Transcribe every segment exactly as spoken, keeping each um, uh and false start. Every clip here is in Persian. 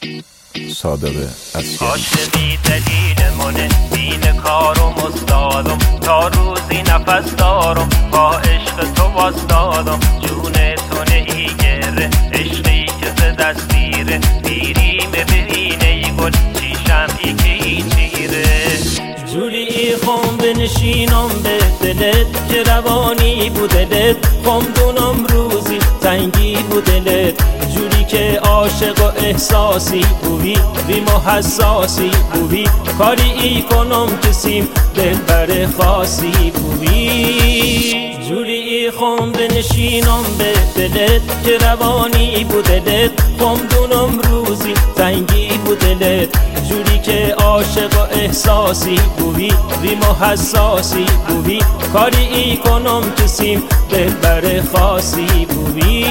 صادق اسیری. عاشقی دلیل منه، دین کارم استادم، تا روزی نفس دارم با عشق تو واسدادم. جون تو نیگره عشقی که ز دستیره، دیری ببینه ای گل چی شمعی که ای چیره. جوری خم بنشینم به دلت که روانی بود دلت، خمدونم روزی تنگی بود دلت. جوری که عاشق و احساسی بودی، ریم و حساسی بودی، کاری ای کنم کسیم دل بر خاصی بودی. جوری خم بنشینم به دلت که روانی بود دلت، خمدونم روزی تنگی بود دلت. جوری که عاشق و احساسی بودی، ریم و حساسی بودی، کاری ای کنم کسیم دل بر خاصی بودی.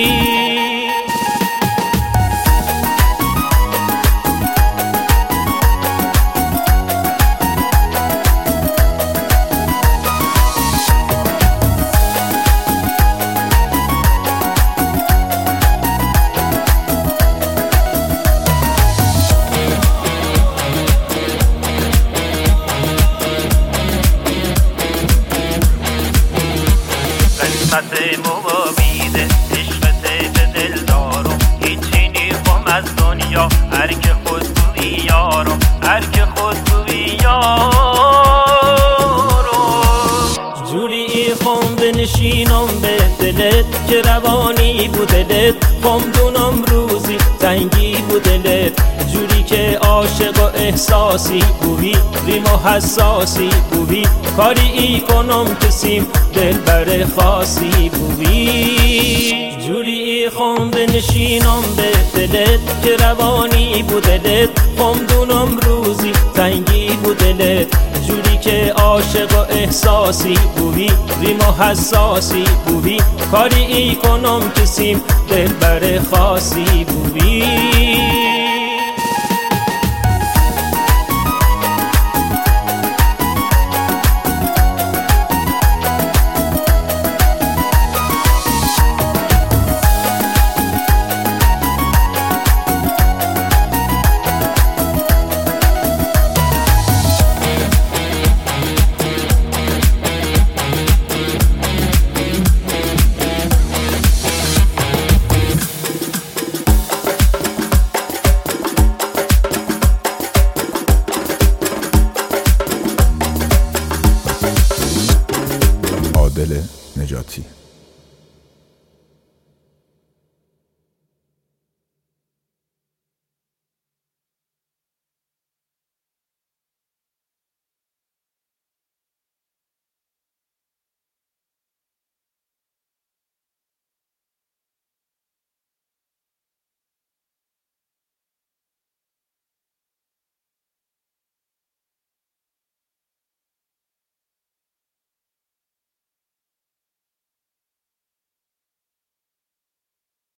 قسمت مبامیده عشقت به دل دارم، هیچی نیخم از دنیا هر که خود توی یارم، هر که خود توی یارم. جوری خم بنشینم به دلت که روانی بود دلت، خمدونم روزی تنگی بود دلت. جوری که عاشق و احساسی بودی، ریم و حساسی بودی، کاری ای کنم کسیم دل بر خاصی بودی. جوری خم بنشینم به دلت که روانی بود دلت، خمدونم روزی تنگی بود دلت. جوری که عاشق و احساسی بودی، ریم و حساسی بودی، کاری ای کنم کسیم دل بر خاصی بودی. عادل نجاتی.